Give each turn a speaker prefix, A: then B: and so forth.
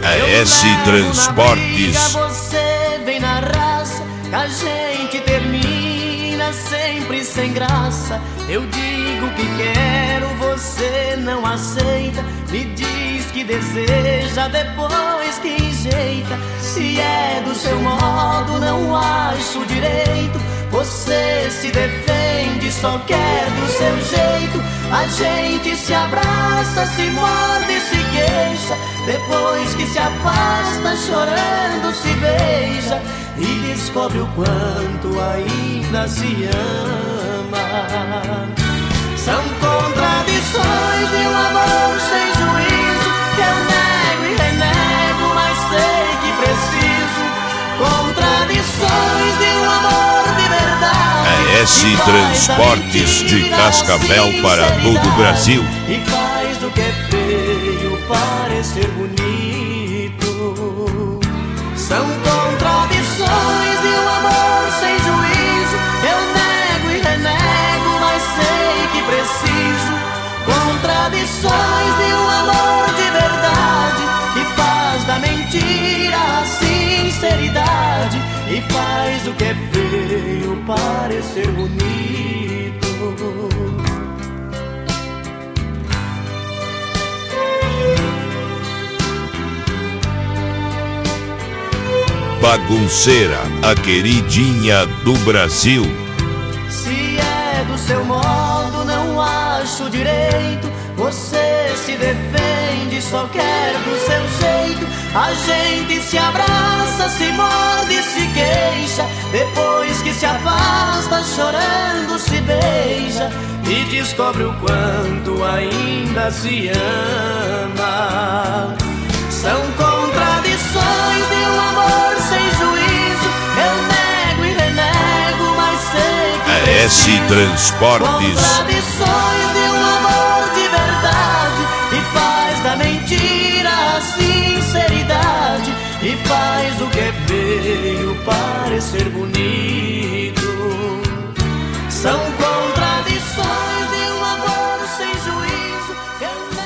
A: AS Transportes.
B: Você vem na raça, a gente termina sempre sem graça. Eu digo que quero, você não aceita. Me diz que deseja, depois que enjeita. Se é do seu modo, não acho direito. Você se defende, só quer do seu jeito. A gente se abraça, se morde e se queixa. Depois que se afasta, chorando se beija. E descobre o quanto ainda se ama. São contradições de um amor sem juízo, que eu nego e renego, mas sei que preciso. Contradições de um amor de verdade.
A: AS Transportes de Cascavel para todo o Brasil.
B: E faz do que é feio parecer bonito. São contradições de um amor sem juízo. Eu nego e renego, mas sei que preciso. Contradições de um amor de verdade, que faz da mentira a sinceridade. E faz o que é feio parecer bonito.
A: Bagunceira, a queridinha do Brasil.
B: Se é do seu modo, não acho direito. Você se defende, só quer do seu jeito. A gente se abraça, se morde e se queixa. Depois que se afasta, chorando se beija. E descobre o quanto ainda se ama. São contradições de um amor sem juízo. Eu nego e renego, mas sei que
A: AS Transportes.
B: contradições de um amor de verdade, que faz da mentira a sinceridade. E faz o que é feio parecer bonito. São contradições de um amor sem juízo. Eu